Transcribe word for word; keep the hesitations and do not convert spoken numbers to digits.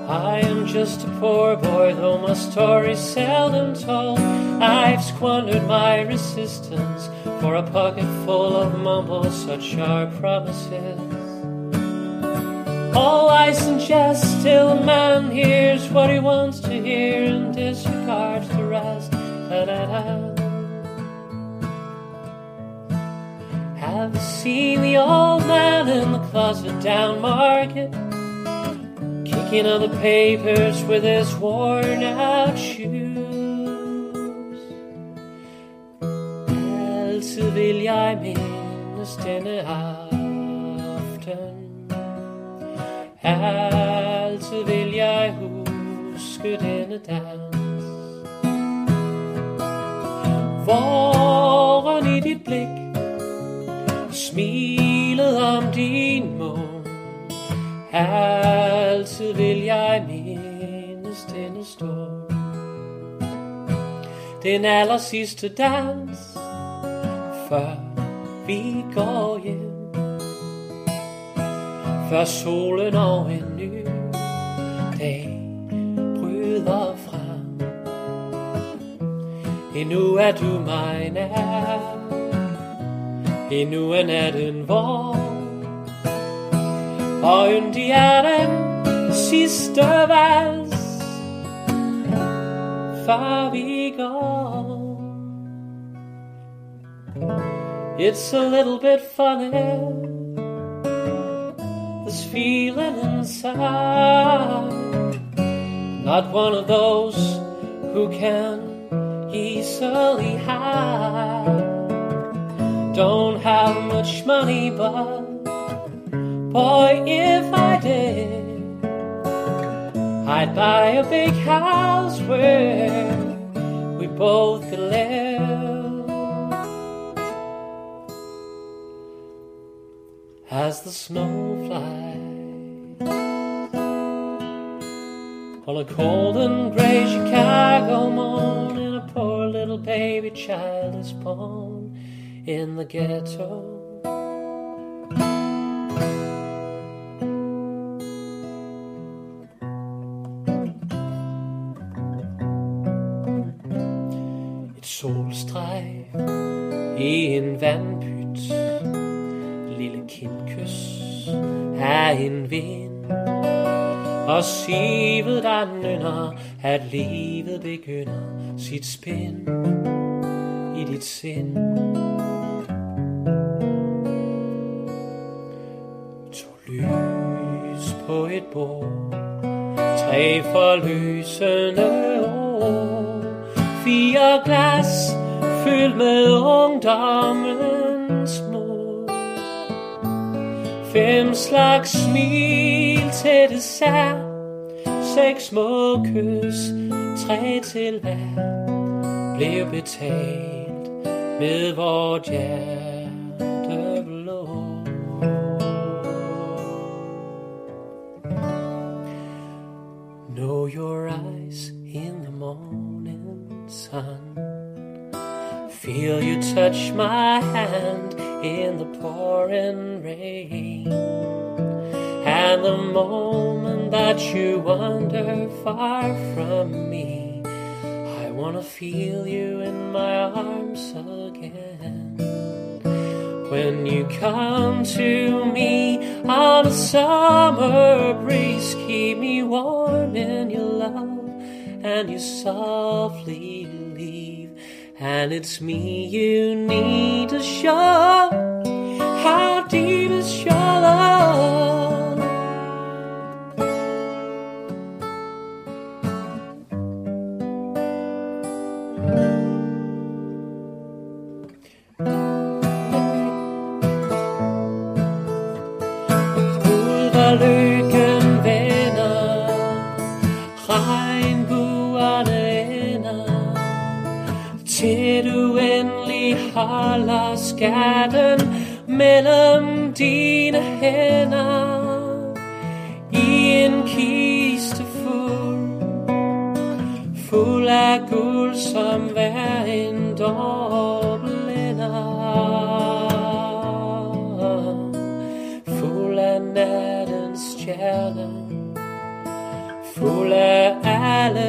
I am just a poor boy, though my story's seldom told. I've squandered my resistance for a pocket full of mumbles, such are promises. All I suggest till a man hears what he wants to hear and disregards the rest. Da-da-da. Have you seen the old man in the closet down Market, kicking on the papers with his worn out shoes? Altid vil jeg mindes denne aften, altid vil jeg huske denne dans. Våren i dit blik, smilet om din mund, altid vil jeg mindes denne stund. Den aller sidste dans, før vi går hjem, før solen og en ny dag bryder frem. Endnu er du mig nær, endnu er natten vor, og yndig er den sidste vals, før vi går. It's a little bit funny, this feeling inside. Not one of those who can easily hide. Don't have much money, but boy, if I did, I'd buy a big house where we both could live. As the snow flies on a cold and grey Chicago morning, a poor little baby child is born in the ghetto. Et solstreg i en vandpyt, lille kindkys af en vind, og sivet der nynner, at livet begynder sit spin i dit sind. To lys på et bord, tre forløsende år, fire glas fyldt med ungdommens mod, fem slags smil til dessert, seks små kys, tre til hver, blev betalt med vort hjerteblod. Know your eyes in the morning sun, feel you touch my hand in the pouring rain, and the moment that you wander far from me, I wanna feel you in my arms again. When you come to me on a summer breeze, keep me warm in your love, and you softly leave. And it's me you need to show how deep is your love. Lykken vender, regnbuerne ender, til du endelig holder skatten mellem dine hænder, i en kiste fuld, fuld af guld, som hver en dobbeltender, fuld af nattens stjerner, full af alle